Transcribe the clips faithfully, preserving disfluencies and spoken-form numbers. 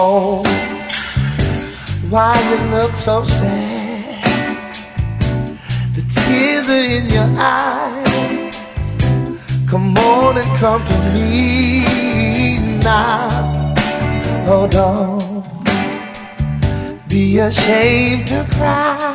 Oh, why you look so sad? The tears are in your eyes. Come on and come to me now. Oh, don't be ashamed to cry.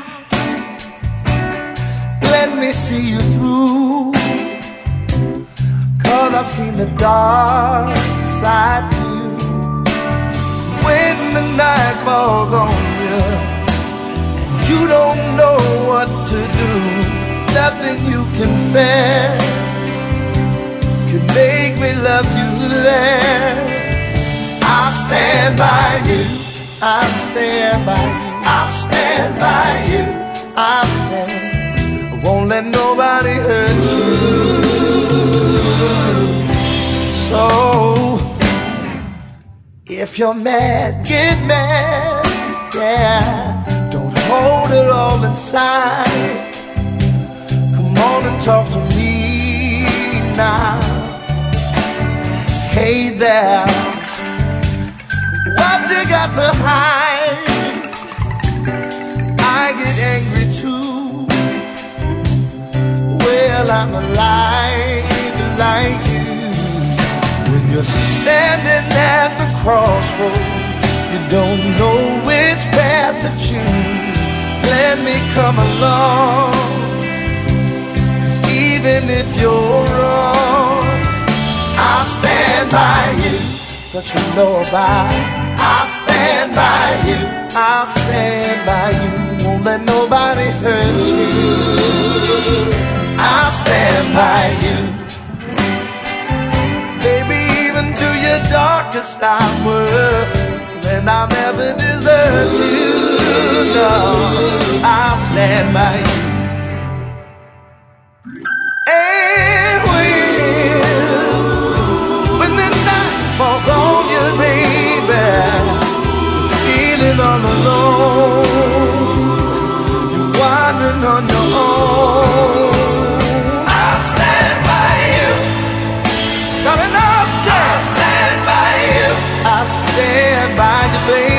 Let me see you through, 'cause I've seen the dark side too. When the night falls on you and you don't know what to do, nothing you confess can make me love you less. I'll stand by you, I'll stand by you, I'll stand by you, I'll stand. I won't let nobody hurt you. So if you're mad, get mad, yeah. Don't hold it all inside. Come on and talk to me now. Hey there, what you got to hide? I get angry too. Well, I'm alive like you. When you're standing at the crossroads, you don't know which path to choose. Let me come along, 'cause even if you're wrong, I'll stand by you. Don't you know about it? I'll stand by you, I'll stand by you. Won't let nobody hurt you. I'll stand by you. Baby, even to your darkest hours, then I'll never desert you. No, I'll stand by you. And when, when the night falls on you, baby, you're feeling all alone, you're wandering on your own, I'll stand by you. Darling, I'll stand, I'll stand by you. I'll stand by you, baby.